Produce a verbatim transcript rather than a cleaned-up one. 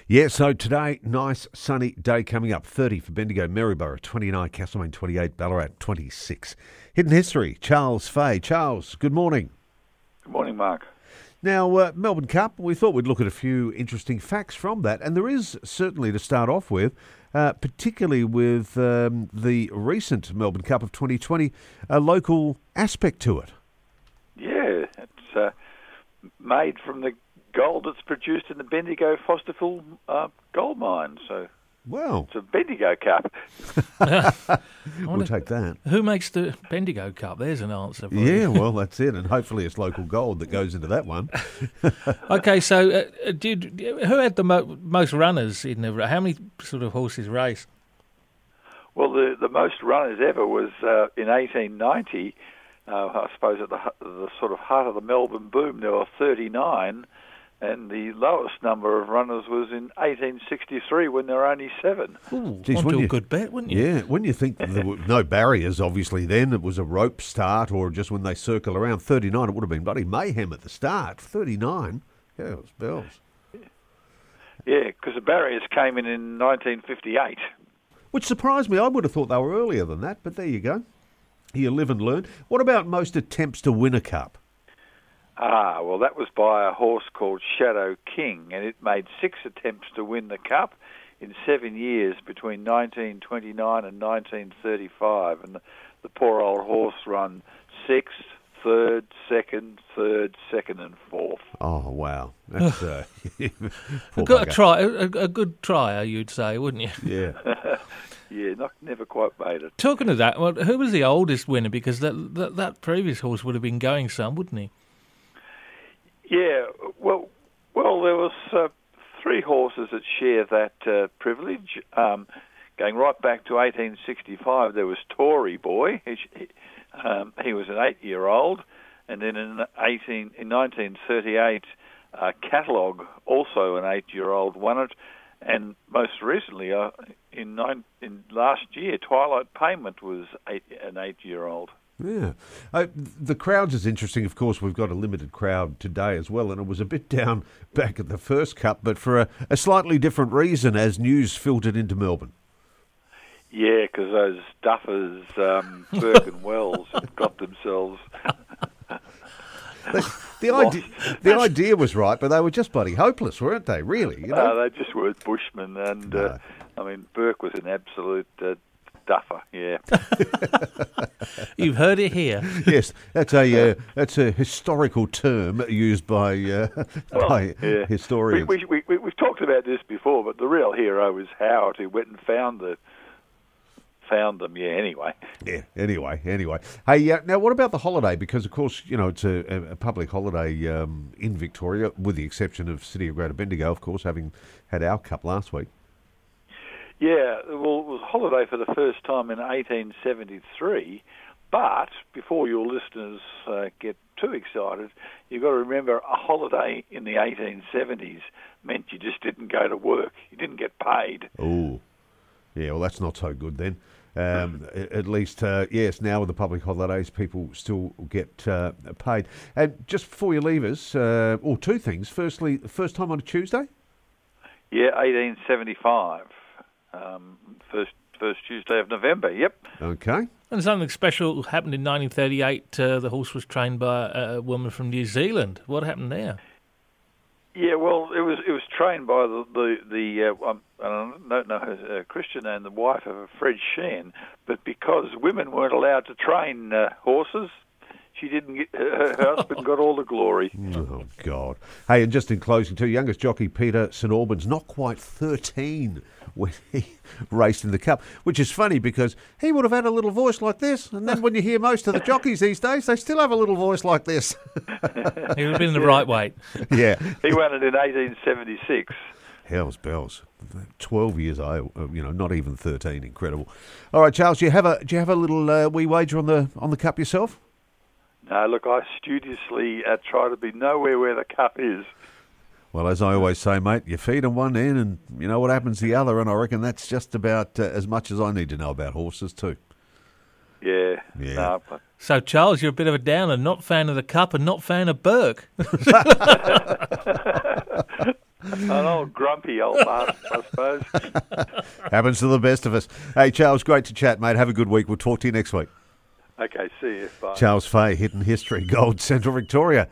Yeah, so today, nice sunny day coming up. thirty for Bendigo, Maryborough, twenty-nine, Castlemaine, twenty-eight, Ballarat, twenty-six. Hidden History, Charles Fay. Charles, good morning. Good morning, Mark. Now, uh, Melbourne Cup, we thought we'd look at a few interesting facts from that, and there is certainly to start off with, uh, particularly with um, the recent Melbourne Cup of twenty twenty, a local aspect to it. Yeah, it's uh, made from the gold that's produced in the Bendigo Fosterville uh, gold mine. So, well, it's a Bendigo Cup. We'll take that. Who makes the Bendigo Cup? There's an answer for you. Yeah, well, that's it, and hopefully it's local gold that goes into that one. Okay, so uh, did who had the mo- most runners in the? How many sort of horses race? Well, the the most runners ever was uh, in eighteen ninety. Uh, I suppose at the the sort of heart of the Melbourne boom, there were thirty-nine. And the lowest number of runners was in eighteen sixty-three when there were only seven. Ooh, Geez, onto you, a good bet, wouldn't you? Yeah, when you think there were no barriers, obviously, then it was a rope start or just when they circle around. thirty-nine, it would have been bloody mayhem at the start. thirty-nine, yeah, it was bells. Yeah, because the barriers came in in nineteen fifty-eight. Which surprised me. I would have thought they were earlier than that, but there you go. You live and learn. What about most attempts to win a cup? Ah, well, that was by a horse called Shadow King, and it made six attempts to win the Cup in seven years between nineteen twenty-nine and nineteen thirty-five. And the, the poor old horse run sixth, third, second, third, second, and fourth. Oh, wow. That's uh, a, good, a, try, a, a good trier, you'd say, wouldn't you? Yeah. Yeah, not, never quite made it. Talking of that, well, who was the oldest winner? Because that, that, that previous horse would have been going some, wouldn't he? Yeah, well, well, there was uh, three horses that share that uh, privilege. Um, going right back to eighteen sixty-five, there was Tory Boy. He, um, he was an eight-year-old, and then in eighteen in nineteen thirty-eight, uh, Catalogue, also an eight-year-old, won it. And most recently, uh, in nine, in last year, Twilight Payment was eight, an eight-year-old. Yeah. Uh, the crowds is interesting. Of course, we've got a limited crowd today as well, and it was a bit down back at the first Cup, but for a, a slightly different reason as news filtered into Melbourne. Yeah, because those duffers, um, Burke and Wells, have got themselves... the, the, idea, the idea was right, but they were just bloody hopeless, weren't they, really? You know? Uh, they just weren't bushmen, and, no. uh, I mean, Burke was an absolute... Uh, Duffer, yeah. You've heard it here. Yes, that's a uh, that's a historical term used by uh, well, by yeah. historians. We, we, we, we've talked about this before, but the real hero was Howard, who went and found the found them. Yeah. Anyway. Yeah. Anyway. Anyway. Hey. Uh, now, what about the holiday? Because of course, you know, it's a, a public holiday um, in Victoria, with the exception of City of Greater Bendigo, of course, having had our cup last week. Yeah, well, it was a holiday for the first time in eighteen seventy-three, but before your listeners uh, get too excited, you've got to remember a holiday in the eighteen seventies meant you just didn't go to work. You didn't get paid. Oh, yeah, well, that's not so good then. Um, at least, uh, yes, now with the public holidays, people still get uh, paid. And just before you leave us, uh, or two things. Firstly, first time on a Tuesday? Yeah, eighteen seventy-five. Um, first first Tuesday of November, yep. Okay. And something special happened in nineteen thirty-eight. Uh, the horse was trained by a woman from New Zealand. What happened there? Yeah, well, it was it was trained by the the, the uh, um, I don't know her uh, Christian name, the wife of Fred Shen, but because women weren't allowed to train uh, horses, she didn't get, her husband got all the glory. Oh, God. Hey, and just in closing too, youngest jockey Peter St Albans, not quite thirteen when he raced in the Cup, which is funny because he would have had a little voice like this, and then when you hear most of the jockeys these days, they still have a little voice like this. He would have been the right weight. Yeah. He won it in eighteen seventy-six. Hell's bells. Twelve years old, you know, not even thirteen. Incredible. All right, Charles, do you have a do you have a little uh, wee wager on the on the Cup yourself? No, look, I studiously uh, try to be nowhere where the Cup is. Well, as I always say, mate, you feed them one end and you know what happens the other, and I reckon that's just about uh, as much as I need to know about horses too. Yeah. Yeah. No, but So, Charles, you're a bit of a downer, not fan of the Cup and not fan of Burke. An old grumpy old bastard, I suppose. Happens to the best of us. Hey, Charles, great to chat, mate. Have a good week. We'll talk to you next week. Okay, see you. Bye. Charles Fay, Hidden History, Gold Central Victoria.